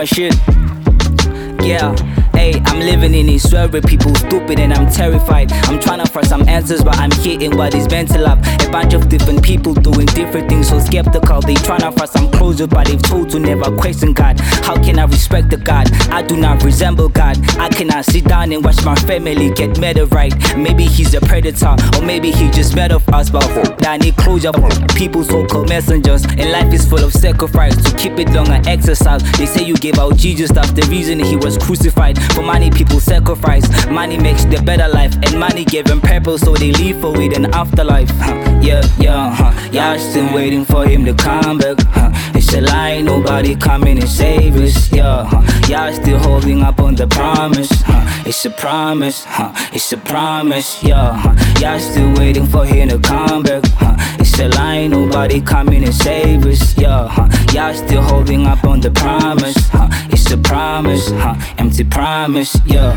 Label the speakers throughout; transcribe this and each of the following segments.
Speaker 1: shit. Yeah, hey, I'm living in this world where people stupid and I'm terrified. I'm trying to find some answers, but I'm hitting what is mental up. A bunch of different people doing different things, so skeptical. They trying to find some closure, but they've told to never question God. How can I respect the God? I do not resemble God. I cannot sit down and watch my family get murdered, right? Maybe he's a predator, or maybe he just mad of us, but I need closure. People so-called messengers, and life is full of sacrifice. To keep it long and exercise, they say you gave out Jesus stuff. The reason he was crucified. For money, people sacrifice. Money makes the better life, and money gave them purpose, so they live for it in afterlife. Y'all still waiting for him to come back. It's a lie, nobody coming and save us. Y'all still holding up on the promise. It's a promise. It's a promise. Y'all still waiting for him to come back. It's a lie, nobody coming and save us. Y'all still holding up on the promise. It's a promise. Empty promise.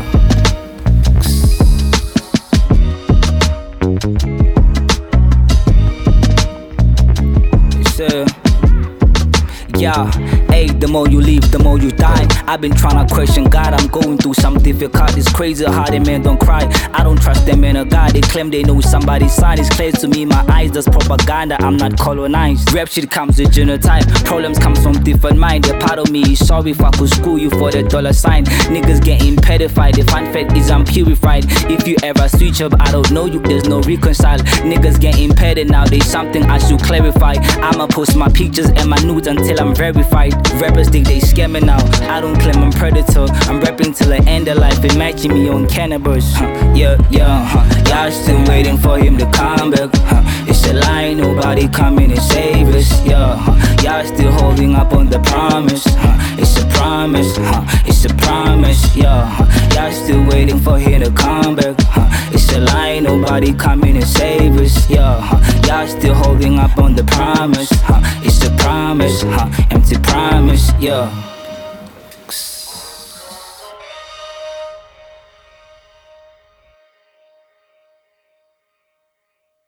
Speaker 1: Hey, the more you live, the more you die. I've been trying to question God, I'm going through some difficult. It's crazy how the men don't cry. I don't trust them men of God. They claim they know somebody's sign. It's clear to me, my eyes, that's propaganda. I'm not colonized. Rap shit comes with genotype. Problems comes from different mind. A part of me is sorry if I could school you for the dollar sign. Niggas getting pedified. The fun fact is I'm purified. If you ever switch up, I don't know you, there's no reconcile. Niggas getting petted now, there's something I should clarify. I'ma post my pictures and my nudes until I'm verified. Rappers think they scamming now. I don't claim I'm predator. I'm rapping till the end of life. Imagine me on cannabis. Y'all still waiting for him to come back. It's a lie, nobody coming and save us. Y'all still holding up on the promise. It's a promise. It's a promise. Y'all still waiting for him to come back. It's a lie, nobody coming and save us. Y'all still holding up on the promise. It's a promise. Empty promise.